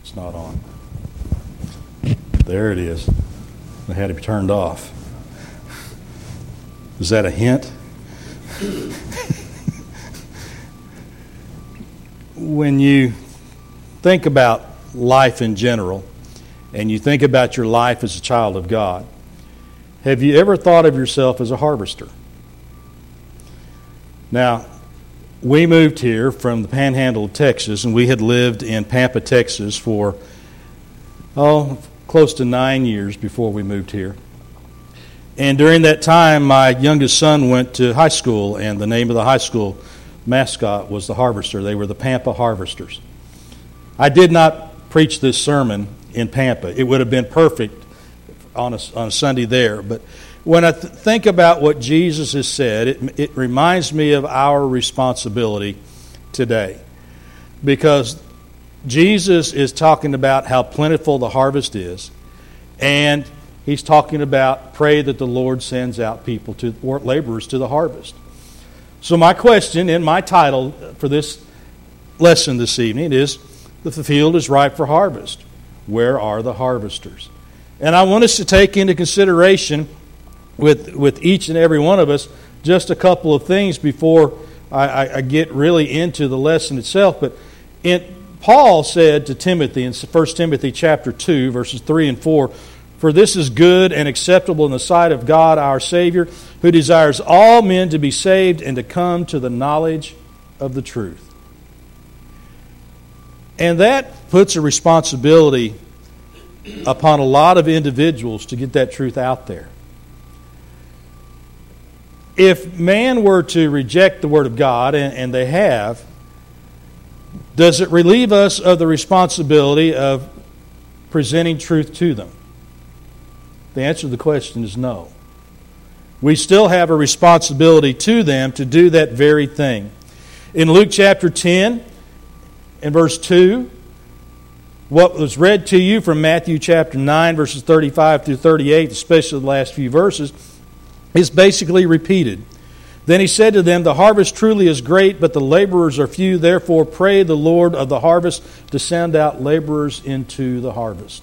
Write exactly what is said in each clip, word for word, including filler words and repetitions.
It's not on. There it is. It had to be turned off. Is that a hint? When you think about life in general, and you think about your life as a child of God, have you ever thought of yourself as a harvester? Now, we moved here from the Panhandle of Texas, and we had lived in Pampa, Texas for, oh, close to nine years before we moved here. And during that time, my youngest son went to high school, and the name of the high school mascot was the Harvester. They were the Pampa Harvesters. I did not preach this sermon in Pampa. It would have been perfect on a, on a Sunday there. But when I th- think about what Jesus has said, it, it reminds me of our responsibility today. Because Jesus is talking about how plentiful the harvest is, and He's talking about pray that the Lord sends out people to or laborers to the harvest. So my question and my title for this lesson this evening is, the field is ripe for harvest. Where are the harvesters? And I want us to take into consideration with, with each and every one of us just a couple of things before I, I, I get really into the lesson itself. But in, Paul said to Timothy in First Timothy chapter two, verses three and four, "For this is good and acceptable in the sight of God our Savior, who desires all men to be saved and to come to the knowledge of the truth." And that puts a responsibility upon a lot of individuals to get that truth out there. If man were to reject the Word of God, and, and they have, does it relieve us of the responsibility of presenting truth to them? The answer to the question is no. We still have a responsibility to them to do that very thing. In Luke chapter ten, in verse two, what was read to you from Matthew chapter nine, verses thirty-five through thirty-eight, especially the last few verses, is basically repeated. Then he said to them, "The harvest truly is great, but the laborers are few. Therefore pray the Lord of the harvest to send out laborers into the harvest."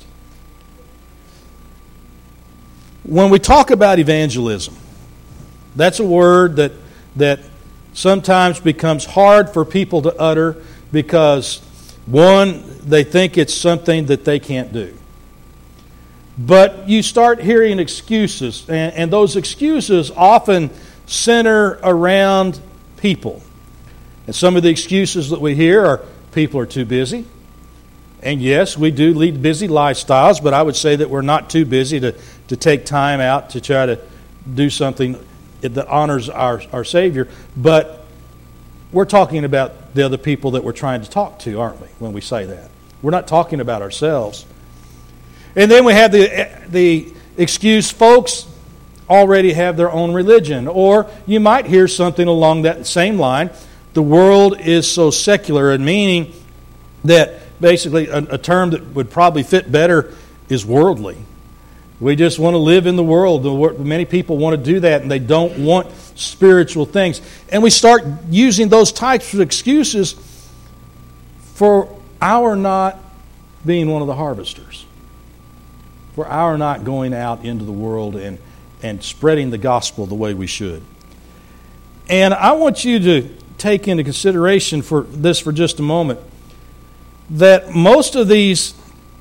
When we talk about evangelism, that's a word that that sometimes becomes hard for people to utter because, one, they think it's something that they can't do. But you start hearing excuses, and, and those excuses often center around people. And some of the excuses that we hear are people are too busy. And yes, we do lead busy lifestyles, but I would say that we're not too busy to, to take time out to try to do something that honors our, our Savior. But we're talking about the other people that we're trying to talk to, aren't we, when we say that? We're not talking about ourselves. And then we have the, the excuse, folks already have their own religion. Or you might hear something along that same line. The world is so secular, and meaning that basically a, a term that would probably fit better is worldly. We just want to live in the world. Many people want to do that, and they don't want spiritual things. And we start using those types of excuses for our not being one of the harvesters, for our not going out into the world and, and spreading the gospel the way we should. And I want you to take into consideration for this for just a moment that most of these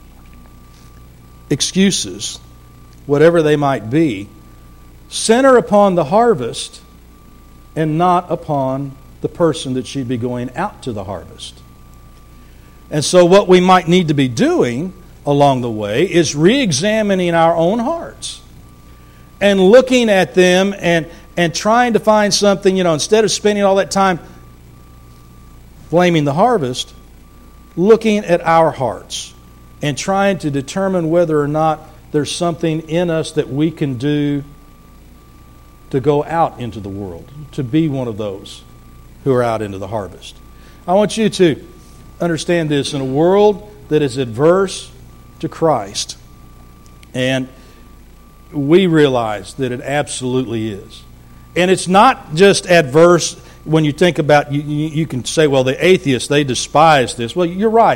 excuses, whatever they might be, center upon the harvest and not upon the person that should be going out to the harvest. And so what we might need to be doing along the way is re-examining our own hearts and looking at them and, and trying to find something, you know, instead of spending all that time blaming the harvest, looking at our hearts and trying to determine whether or not there's something in us that we can do to go out into the world, to be one of those who are out into the harvest. I want you to understand this. In a world that is adverse to Christ, and we realize that it absolutely is. And it's not just adverse when you think about, you, you, you can say, well, the atheists, they despise this. Well, you're right.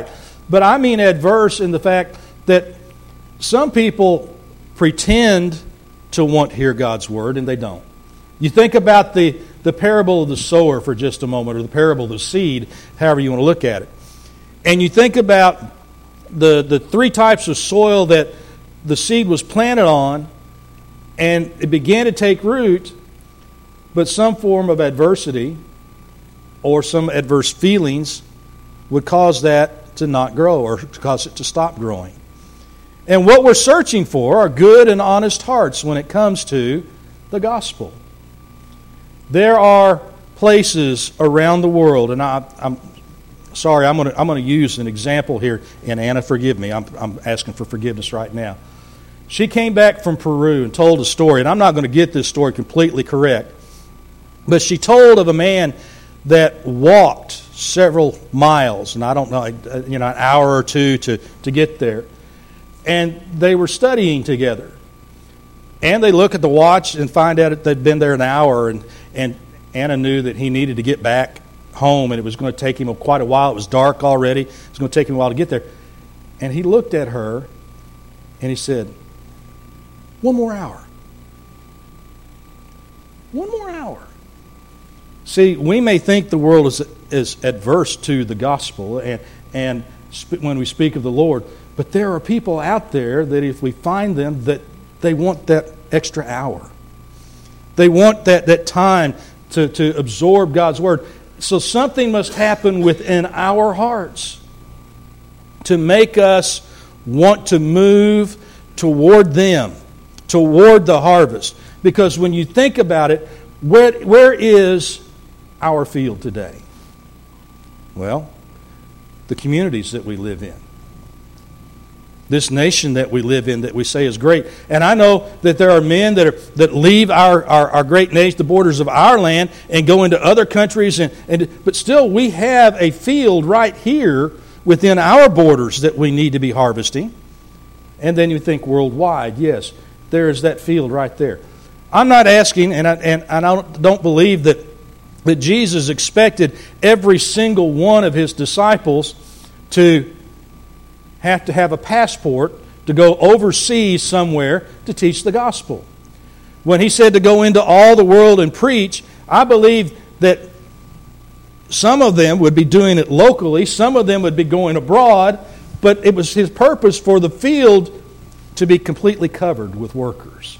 But I mean adverse in the fact that some people pretend to want to hear God's Word and they don't. You think about the, the parable of the sower for just a moment, or the parable of the seed, however you want to look at it. And you think about the, the three types of soil that the seed was planted on, and it began to take root, but some form of adversity or some adverse feelings would cause that to not grow or cause it to stop growing. And what we're searching for are good and honest hearts when it comes to the gospel. There are places around the world, and I, I'm sorry, I'm going to I'm going to use an example here, and Anna, forgive me, I'm, I'm asking for forgiveness right now. She came back from Peru and told a story, and I'm not going to get this story completely correct, but she told of a man that walked several miles, and I don't know, you know, an hour or two to, to get there. And they were studying together. And they look at the watch and find out that they'd been there an hour, and, and Anna knew that he needed to get back home, and it was going to take him quite a while. It was dark already. It was going to take him a while to get there. And he looked at her, and he said, one more hour. One more hour. See, we may think the world is, is adverse to the gospel and, and sp- when we speak of the Lord, but there are people out there that if we find them, that they want that extra hour. They want that, that time to, to absorb God's Word. So something must happen within our hearts to make us want to move toward them, toward the harvest. Because when you think about it, where, where is our field today? Well, the communities that we live in. This nation that we live in that we say is great. And I know that there are men that are that leave our, our, our great nation, the borders of our land, and go into other countries. And, and but still we have a field right here within our borders that we need to be harvesting. And then you think worldwide, yes, there is that field right there. I'm not asking, and I, and, and I don't, don't believe that, that Jesus expected every single one of His disciples to have to have a passport to go overseas somewhere to teach the gospel. When He said to go into all the world and preach, I believe that some of them would be doing it locally, some of them would be going abroad, but it was His purpose for the field to be completely covered with workers.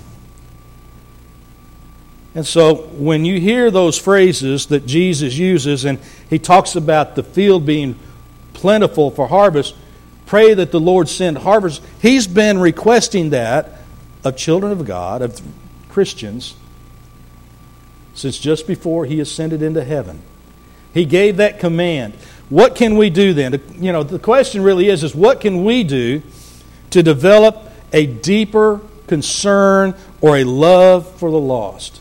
And so when you hear those phrases that Jesus uses, and He talks about the field being plentiful for harvest, pray that the Lord send harvest. He's been requesting that of children of God, of Christians, since just before He ascended into heaven. He gave that command. What can we do then? You know, the question really is, is what can we do to develop a deeper concern or a love for the lost?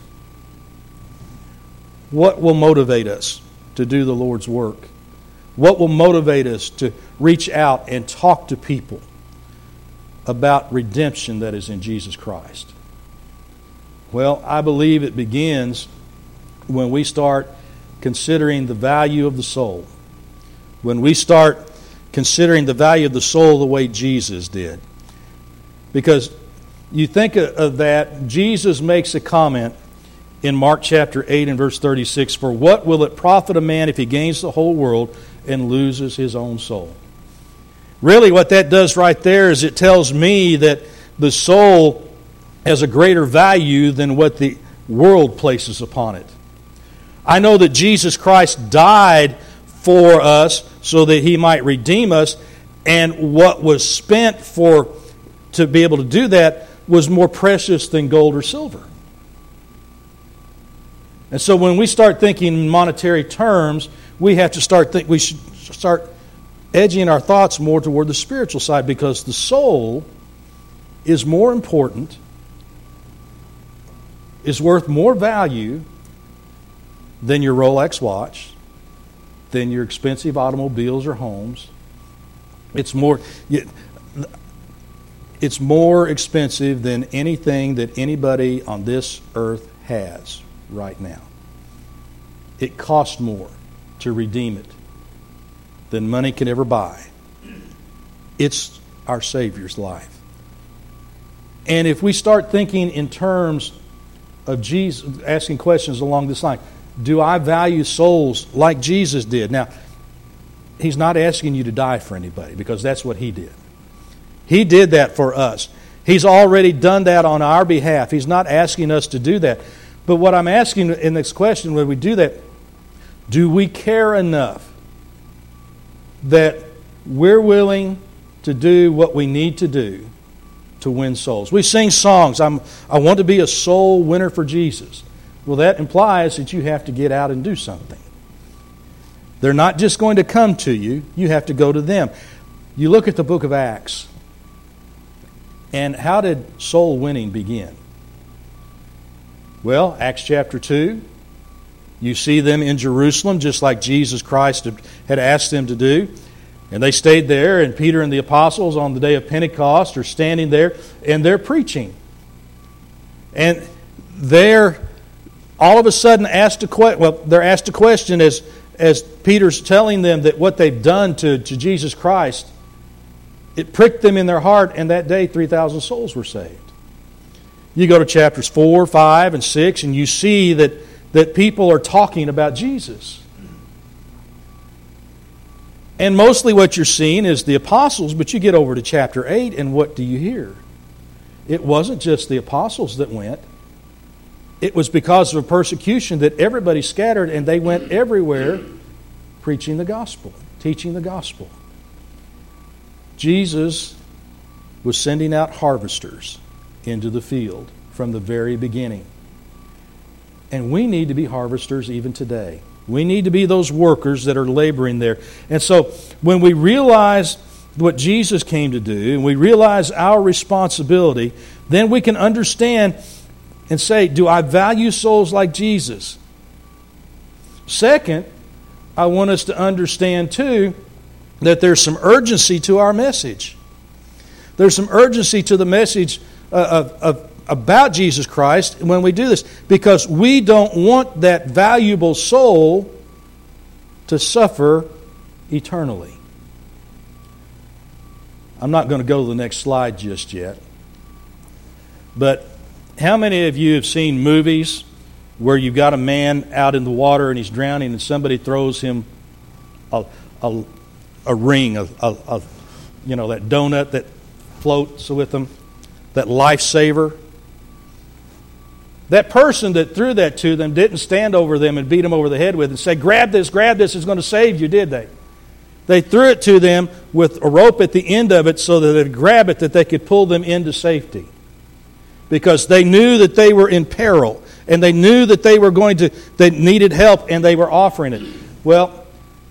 What will motivate us to do the Lord's work? What will motivate us to reach out and talk to people about redemption that is in Jesus Christ? Well, I believe it begins when we start considering the value of the soul. When we start considering the value of the soul the way Jesus did. Because you think of that, Jesus makes a comment in Mark chapter eight and verse thirty-six, for what will it profit a man if he gains the whole world and loses his own soul? Really what that does right there is it tells me that the soul has a greater value than what the world places upon it. I know that Jesus Christ died for us so that He might redeem us, and what was spent for to be able to do that was more precious than gold or silver. And so when we start thinking in monetary terms, we have to start think we should start edging our thoughts more toward the spiritual side, because the soul is more important, is worth more value than your Rolex watch, than your expensive automobiles or homes. It's more it's more expensive than anything that anybody on this earth has right now. It costs more to redeem it than money can ever buy. It's our Savior's life. And if we start thinking in terms of Jesus, asking questions along this line, do I value souls like Jesus did? Now, He's not asking you to die for anybody, because that's what He did. He did that for us. He's already done that on our behalf. He's not asking us to do that. But what I'm asking in this question, when we do that, do we care enough that we're willing to do what we need to do to win souls? We sing songs, I'm, I want to be a soul winner for Jesus. Well, that implies that you have to get out and do something. They're not just going to come to you, you have to go to them. You look at the book of Acts, and how did soul winning begin? Well, Acts chapter two, you see them in Jerusalem, just like Jesus Christ had asked them to do. And they stayed there, and Peter and the apostles on the day of Pentecost are standing there, and they're preaching. And they're all of a sudden asked a question. Well, they're asked a question as, as Peter's telling them that what they've done to, to Jesus Christ, it pricked them in their heart, and that day three thousand souls were saved. You go to chapters four, five, and six, and you see that, that people are talking about Jesus. And mostly what you're seeing is the apostles, but you get over to chapter eight, and what do you hear? It wasn't just the apostles that went. It was because of a persecution that everybody scattered, and they went everywhere preaching the gospel, teaching the gospel. Jesus was sending out harvesters into the field from the very beginning. And we need to be harvesters even today. We need to be those workers that are laboring there. And so when we realize what Jesus came to do, and we realize our responsibility, then we can understand and say, do I value souls like Jesus? Second, I want us to understand too that there's some urgency to our message. There's some urgency to the message of, of, about Jesus Christ when we do this, because we don't want that valuable soul to suffer eternally. I'm not going to go to the next slide just yet, but how many of you have seen movies where you've got a man out in the water and he's drowning, and somebody throws him a, a, a ring, a, a, a you know, that donut that floats with them, that lifesaver? That person that threw that to them didn't stand over them and beat them over the head with it and say, grab this, grab this, it's going to save you, did they? They threw it to them with a rope at the end of it so that they'd grab it, that they could pull them into safety. Because they knew that they were in peril, and they knew that they were going to, they needed help, and they were offering it. Well,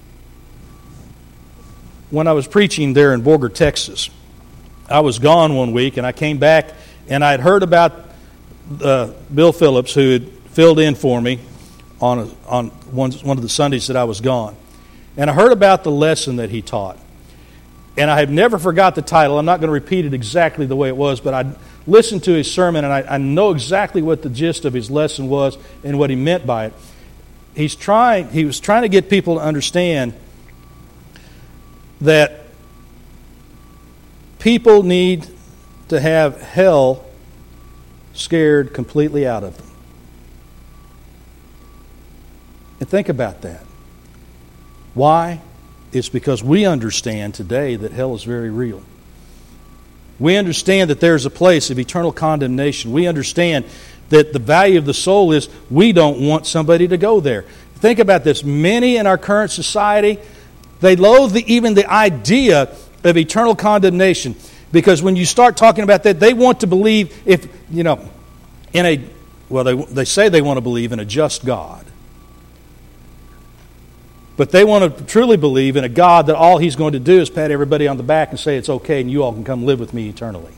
when I was preaching there in Borger, Texas, I was gone one week, and I came back, and I had heard about uh, Bill Phillips, who had filled in for me on a, on one, one of the Sundays that I was gone. And I heard about the lesson that he taught. And I have never forgot the title. I'm not going to repeat it exactly the way it was, but I listened to his sermon, and I, I know exactly what the gist of his lesson was and what he meant by it. He's trying, he was trying to get people to understand that people need to have hell scared completely out of them. And think about that. Why? It's because we understand today that hell is very real. We understand that there's a place of eternal condemnation. We understand that the value of the soul is we don't want somebody to go there. Think about this. Many in our current society, they loathe the, even the idea of eternal condemnation. Because when you start talking about that, they want to believe if, you know, in a, well, they, they say they want to believe in a just God. But they want to truly believe in a God that all He's going to do is pat everybody on the back and say it's okay and you all can come live with me eternally.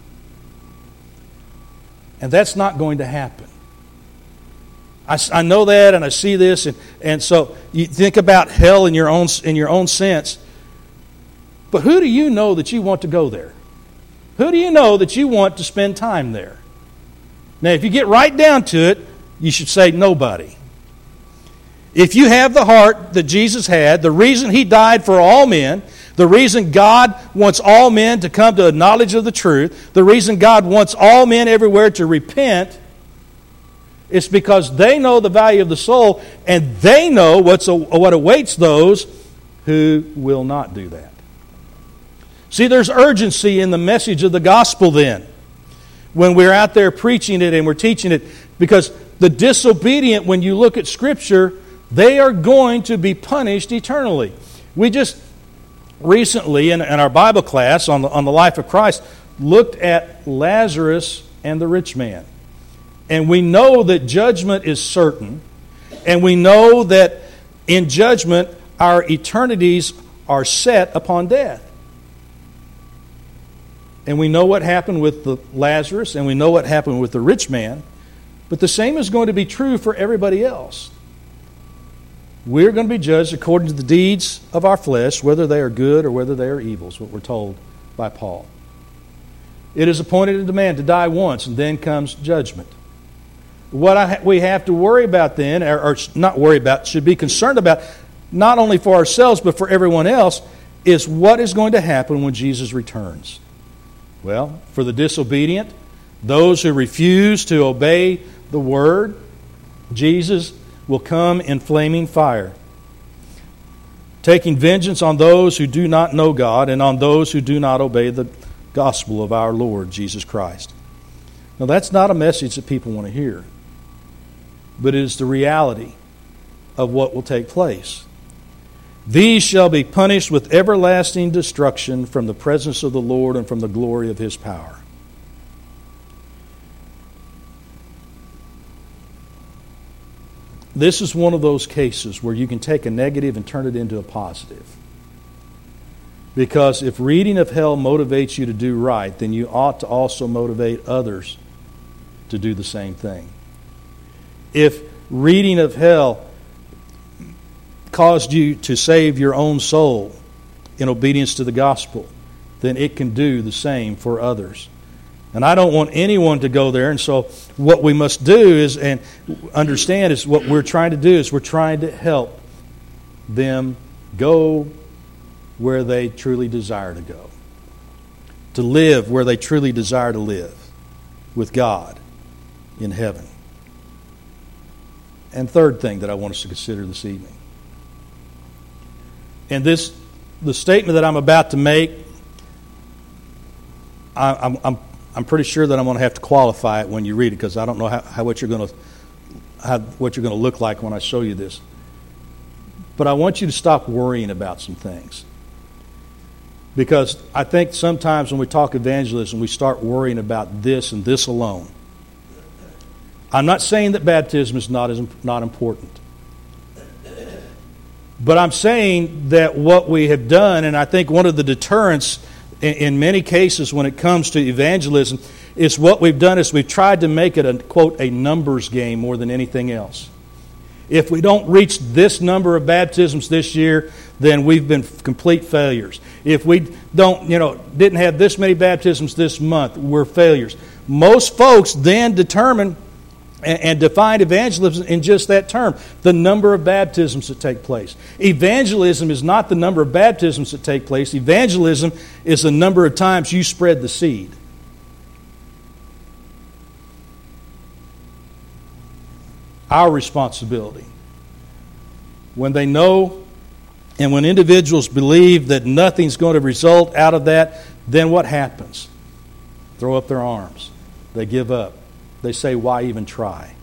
And that's not going to happen. I, I know that, and I see this, and, and so you think about hell in your own in your own sense. But who do you know that you want to go there? Who do you know that you want to spend time there? Now, if you get right down to it, you should say nobody. If you have the heart that Jesus had, the reason He died for all men, The reason God wants all men to come to a knowledge of the truth, the reason God wants all men everywhere to repent, is because they know the value of the soul, and they know what's a, what awaits those who will not do that. See, there's urgency in the message of the gospel then, when we're out there preaching it and we're teaching it, because the disobedient, when you look at Scripture, they are going to be punished eternally. We just recently, in, in our Bible class on the, on the life of Christ, looked at Lazarus and the rich man. And we know that judgment is certain, and we know that in judgment our eternities are set upon death. And we know what happened with the Lazarus, and we know what happened with the rich man. But the same is going to be true for everybody else. We're going to be judged according to the deeds of our flesh, whether they are good or whether they are evil, is what we're told by Paul. It is appointed unto man to die once, and then comes judgment. What I, we have to worry about then, or, or not worry about, should be concerned about, not only for ourselves but for everyone else, is what is going to happen when Jesus returns. Well, for the disobedient, those who refuse to obey the Word, Jesus will come in flaming fire, taking vengeance on those who do not know God and on those who do not obey the gospel of our Lord Jesus Christ. Now, that's not a message that people want to hear, but it is the reality of what will take place. These shall be punished with everlasting destruction from the presence of the Lord and from the glory of His power. This is one of those cases where you can take a negative and turn it into a positive. Because if reading of hell motivates you to do right, then you ought to also motivate others to do the same thing. If reading of hell caused you to save your own soul in obedience to the gospel, then it can do the same for others. And I don't want anyone to go there. And so what we must do is, and understand, is what we're trying to do is we're trying to help them go where they truly desire to go. To live where they truly desire to live, with God in heaven. And third thing that I want us to consider this evening. And this, the statement that I'm about to make, I, I'm, I'm, I'm pretty sure that I'm going to have to qualify it when you read it, because I don't know how, how what you're going to, how, what you're going to look like when I show you this. But I want you to stop worrying about some things, because I think sometimes when we talk evangelism, we start worrying about this and this alone. I'm not saying that baptism is not as not important. But I'm saying that what we have done, and I think one of the deterrents in, in many cases when it comes to evangelism, is what we've done is we've tried to make it a, quote, a numbers game more than anything else. If we don't reach this number of baptisms this year, then we've been complete failures. If we don't, you know, didn't have this many baptisms this month, we're failures. Most folks then determine and define evangelism in just that term, the number of baptisms that take place. Evangelism is not the number of baptisms that take place. Evangelism is the number of times you spread the seed. Our responsibility, when they know and when individuals believe that nothing's going to result out of that, then what happens? Throw up their arms. They give up. They say, why even try?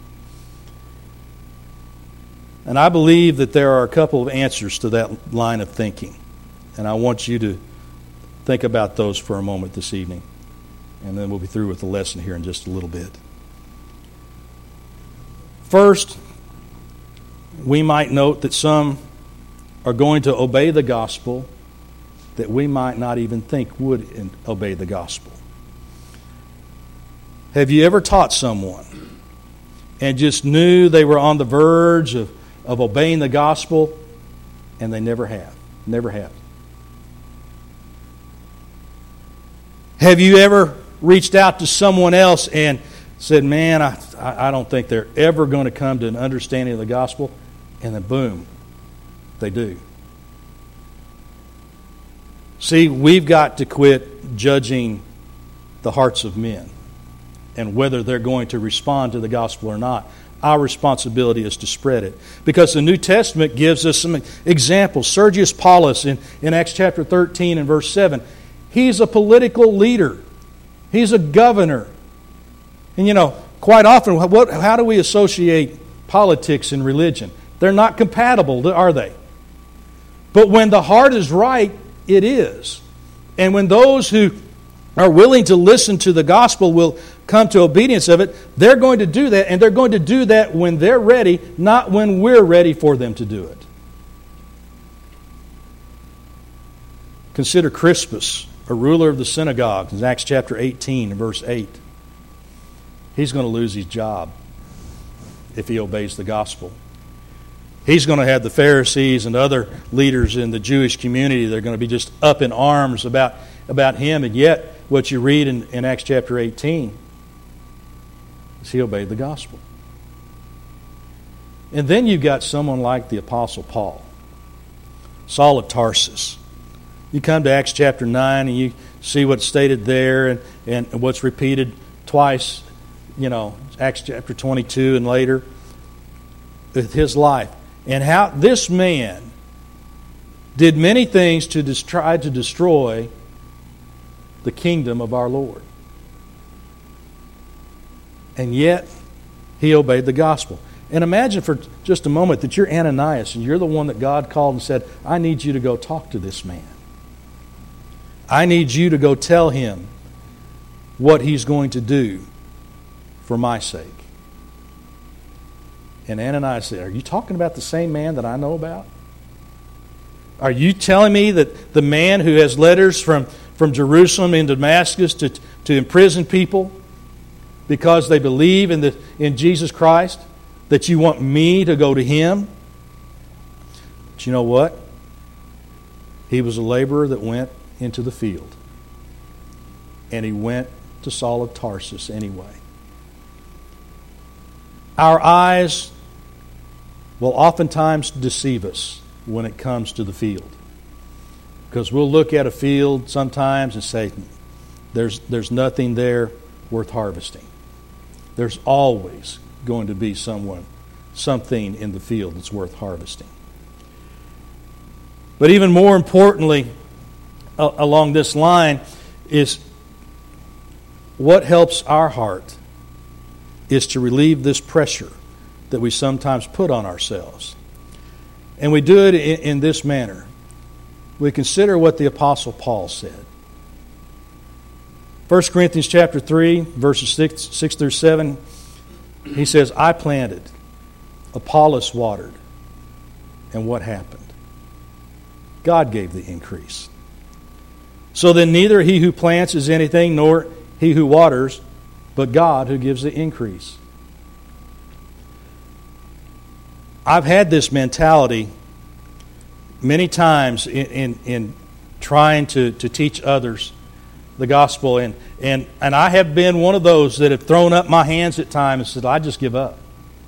And I believe that there are a couple of answers to that line of thinking. And I want you to think about those for a moment this evening. And then we'll be through with the lesson here in just a little bit. First, we might note that some are going to obey the gospel that we might not even think would obey the gospel. Have you ever taught someone and just knew they were on the verge of, of obeying the gospel, and they never have? Never have. Have you ever reached out to someone else and said, man, I, I don't think they're ever going to come to an understanding of the gospel, and then boom, they do? See, we've got to quit judging the hearts of men and whether they're going to respond to the gospel or not. Our responsibility is to spread it. Because the New Testament gives us some examples. Sergius Paulus in, in Acts chapter thirteen and verse seven, he's a political leader. He's a governor. And you know, quite often, what, how do we associate politics and religion? They're not compatible, are they? But when the heart is right, it is. And when those who are willing to listen to the gospel will come to obedience of it, they're going to do that, and they're going to do that when they're ready, not when we're ready for them to do it. Consider Crispus, a ruler of the synagogue, in Acts chapter eighteen, verse eight. He's going to lose his job if he obeys the gospel. He's going to have the Pharisees and other leaders in the Jewish community that are going to be just up in arms about, about him, and yet what you read in, in Acts chapter eighteen is he obeyed the gospel. And then you've got someone like the Apostle Paul, Saul of Tarsus. You come to Acts chapter nine and you see what's stated there and, and what's repeated twice, you know, Acts chapter twenty-two and later, with his life. And how this man did many things to dis- try to destroy the kingdom of our Lord. And yet, he obeyed the gospel. And imagine for just a moment that you're Ananias and you're the one that God called and said, I need you to go talk to this man. I need you to go tell him what he's going to do for my sake. And Ananias said, are you talking about the same man that I know about? Are you telling me that the man who has letters from, from Jerusalem in Damascus to, to imprison people because they believe in, the, in Jesus Christ, that you want me to go to him? But you know what? He was a laborer that went into the field. And he went to Saul of Tarsus anyway. Our eyes will oftentimes deceive us when it comes to the field. Because we'll look at a field sometimes and say, there's, there's nothing there worth harvesting. There's always going to be someone, something in the field that's worth harvesting. But even more importantly, uh, along this line, is what helps our heart is to relieve this pressure that we sometimes put on ourselves. And we do it in, in this manner. We consider what the Apostle Paul said. First Corinthians chapter three, verses six, six through seven, he says, I planted, Apollos watered, and what happened? God gave the increase. So then neither he who plants is anything, nor he who waters, but God who gives the increase. I've had this mentality many times in, in, in trying to, to teach others the gospel, and, and, and I have been one of those that have thrown up my hands at times and said, I just give up.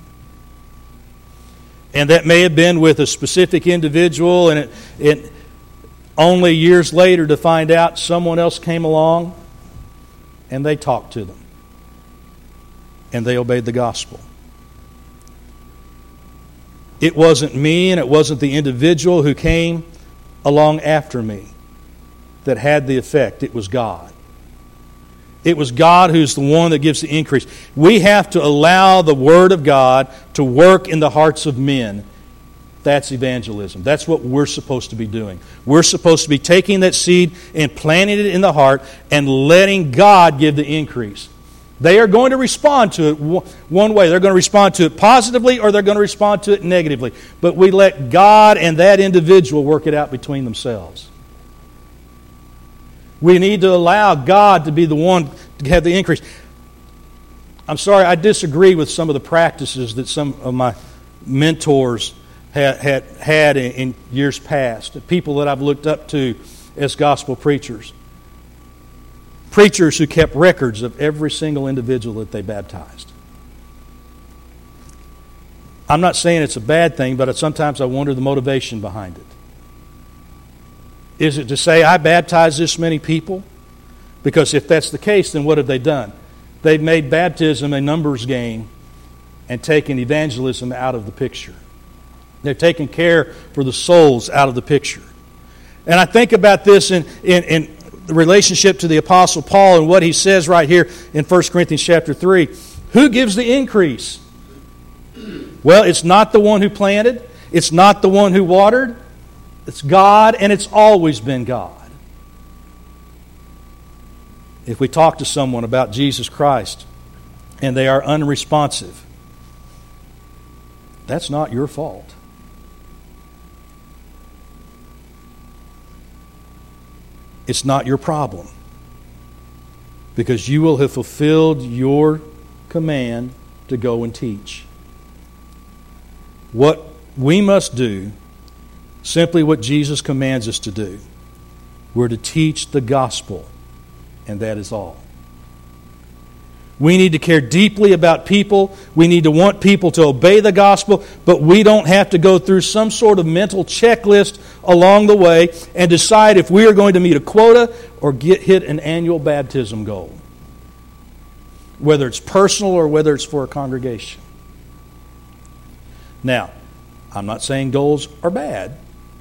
And that may have been with a specific individual, and it, it only years later to find out someone else came along and they talked to them. And they obeyed the gospel. It wasn't me and it wasn't the individual who came along after me that had the effect. It was God. It was God who's the one that gives the increase. We have to allow the Word of God to work in the hearts of men. That's evangelism. That's what we're supposed to be doing. We're supposed to be taking that seed and planting it in the heart and letting God give the increase. They are going to respond to it one way. They're going to respond to it positively or they're going to respond to it negatively. But we let God and that individual work it out between themselves. We need to allow God to be the one to have the increase. I'm sorry, I disagree with some of the practices that some of my mentors had had, had in, in years past. People that I've looked up to as gospel preachers. Preachers who kept records of every single individual that they baptized. I'm not saying it's a bad thing, but sometimes I wonder the motivation behind it. Is it to say, I baptized this many people? Because if that's the case, then what have they done? They've made baptism a numbers game and taken evangelism out of the picture. They're taking care for the souls out of the picture. And I think about this in, in, in the relationship to the Apostle Paul and what he says right here in First Corinthians chapter three. Who gives the increase? Well, it's not the one who planted. It's not the one who watered. It's God, and it's always been God. If we talk to someone about Jesus Christ and they are unresponsive, that's not your fault. It's not your problem, because you will have fulfilled your command to go and teach. What we must do, simply what Jesus commands us to do. We're to teach the gospel, and that is all. We need to care deeply about people. We need to want people to obey the gospel, but we don't have to go through some sort of mental checklist along the way and decide if we are going to meet a quota or get hit an annual baptism goal, whether it's personal or whether it's for a congregation. Now, I'm not saying goals are bad,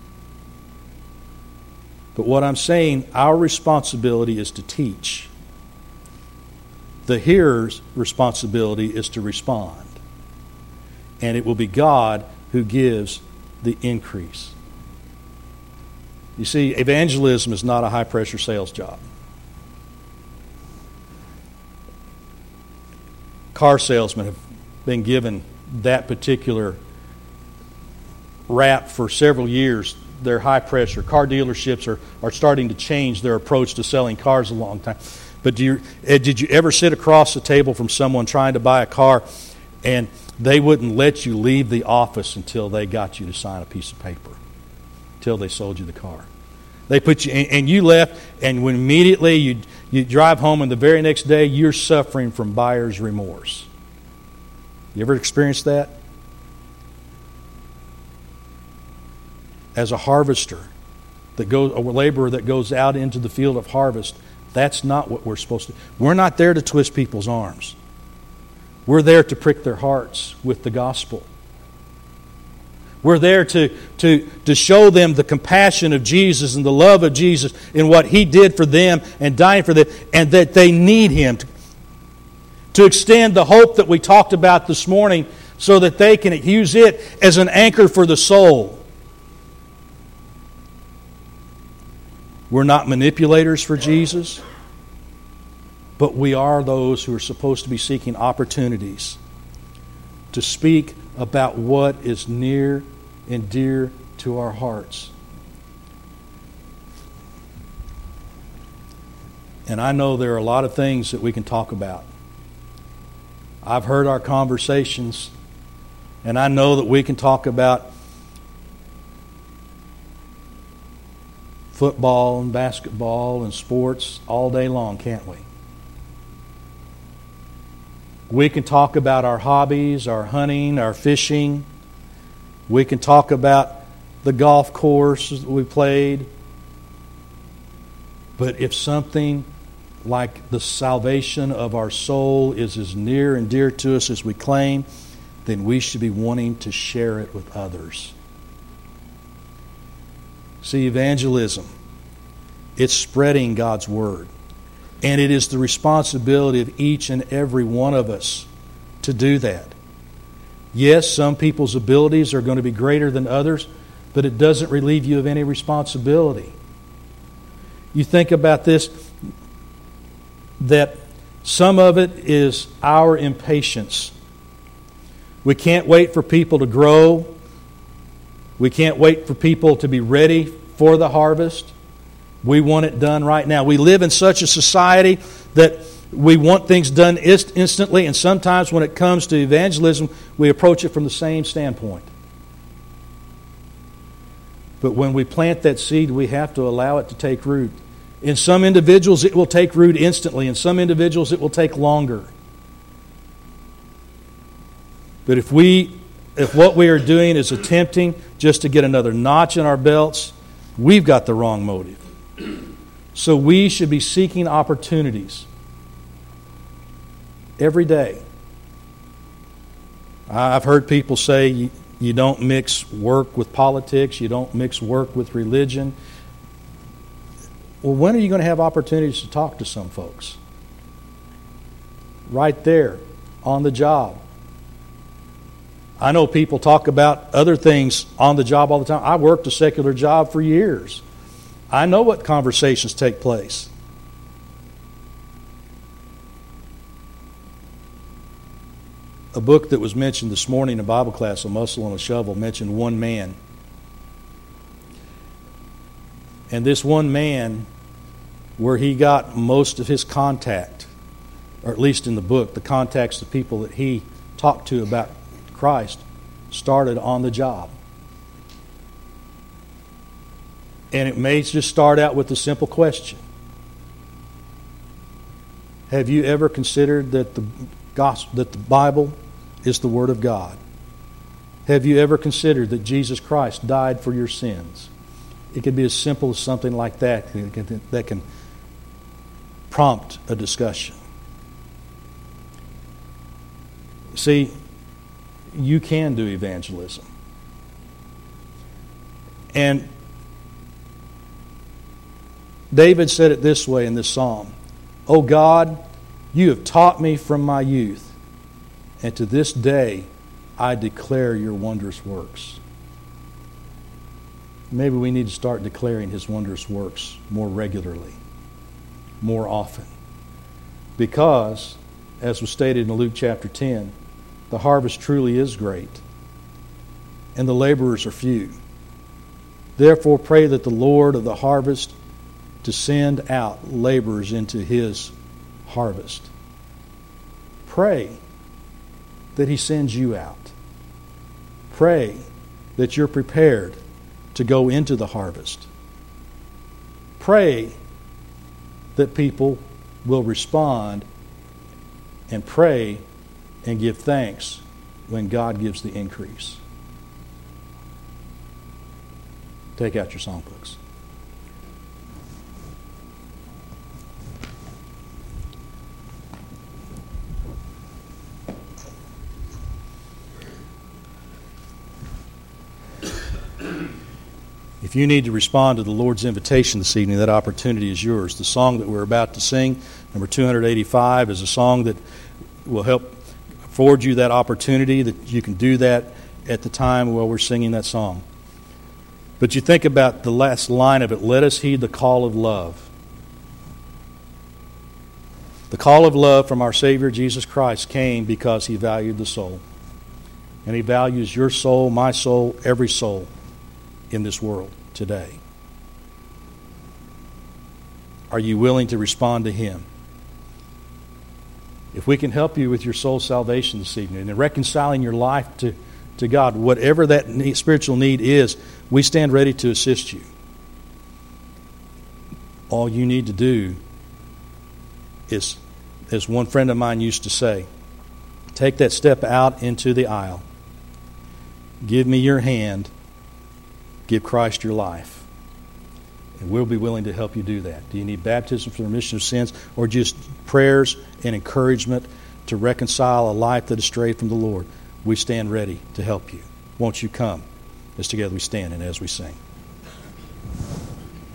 but what I'm saying, our responsibility is to teach. The hearer's responsibility is to respond. And it will be God who gives the increase. You see, evangelism is not a high-pressure sales job. Car salesmen have been given that particular rap for several years. They're high-pressure. Car dealerships are, are starting to change their approach to selling cars a long time. But do you, Ed, did you ever sit across the table from someone trying to buy a car and they wouldn't let you leave the office until they got you to sign a piece of paper, until they sold you the car? They put you, and, and you left, and when immediately you you drive home, and the very next day you're suffering from buyer's remorse. You ever experienced that? As a harvester, that goes, a laborer that goes out into the field of harvest, that's not what we're supposed to do. We're not there to twist people's arms. We're there to prick their hearts with the gospel. We're there to, to, to show them the compassion of Jesus and the love of Jesus in what He did for them and dying for them, and that they need Him. To, to extend the hope that we talked about this morning so that they can use it as an anchor for the soul. We're not manipulators for Jesus, but we are those who are supposed to be seeking opportunities to speak about what is near and dear to our hearts. And I know there are a lot of things that we can talk about. I've heard our conversations, and I know that we can talk about football and basketball and sports all day long, can't we? We can talk about our hobbies, our hunting, our fishing. We can talk about the golf course that we played. But if something like the salvation of our soul is as near and dear to us as we claim, then we should be wanting to share it with others. See, evangelism, it's spreading God's Word. And it is the responsibility of each and every one of us to do that. Yes, some people's abilities are going to be greater than others, but it doesn't relieve you of any responsibility. You think about this, that some of it is our impatience. We can't wait for people to grow. We can't wait for people to be ready for the harvest. We want it done right now. We live in such a society that we want things done ist- instantly, and sometimes when it comes to evangelism, we approach it from the same standpoint. But when we plant that seed, we have to allow it to take root. In some individuals, it will take root instantly. In some individuals, it will take longer. But if we, if what we are doing is attempting just to get another notch in our belts, We've got the wrong motive. So we should be seeking opportunities every day. I've heard people say you, you don't mix work with politics, you don't mix work with religion. Well, when are you going to have opportunities to talk to some folks? Right there, on the job. I know people talk about other things on the job all the time. I worked a secular job for years. I know what conversations take place. A book that was mentioned this morning in Bible class, A Muscle and a Shovel, mentioned one man. And this one man, where he got most of his contact, or at least in the book, the contacts of people that he talked to about Christ, started on the job. And it may just start out with a simple question. Have you ever considered that the gospel, that the Bible is the Word of God? Have you ever considered that Jesus Christ died for your sins? It could be as simple as something like that that can prompt a discussion. See, you can do evangelism. And David said it this way in this psalm: "O God, you have taught me from my youth, and to this day I declare your wondrous works." Maybe we need to start declaring His wondrous works more regularly, more often. Because, as was stated in Luke chapter ten, the harvest truly is great, and the laborers are few. Therefore pray that the Lord of the harvest to send out laborers into His harvest. Pray that He sends you out. Pray that you're prepared to go into the harvest. Pray that people will respond, and pray and give thanks when God gives the increase. Take out your songbooks. If you need to respond to the Lord's invitation this evening, that opportunity is yours. The song that we're about to sing, number two eighty-five, is a song that will help afford you that opportunity, that you can do that at the time while we're singing that song. But you think about the last line of it: let us heed the call of love. The call of love from our Savior Jesus Christ came because He valued the soul. And He values your soul, my soul, every soul in this world today. Are you willing to respond to Him? If we can help you with your soul salvation this evening and reconciling your life to, to God, whatever that need, spiritual need is, we stand ready to assist you. All you need to do is, as one friend of mine used to say, take that step out into the aisle. Give me your hand. Give Christ your life. And we'll be willing to help you do that. Do you need baptism for the remission of sins, or just prayers and encouragement to reconcile a life that is strayed from the Lord? We stand ready to help you. Won't you come as together we stand and as we sing?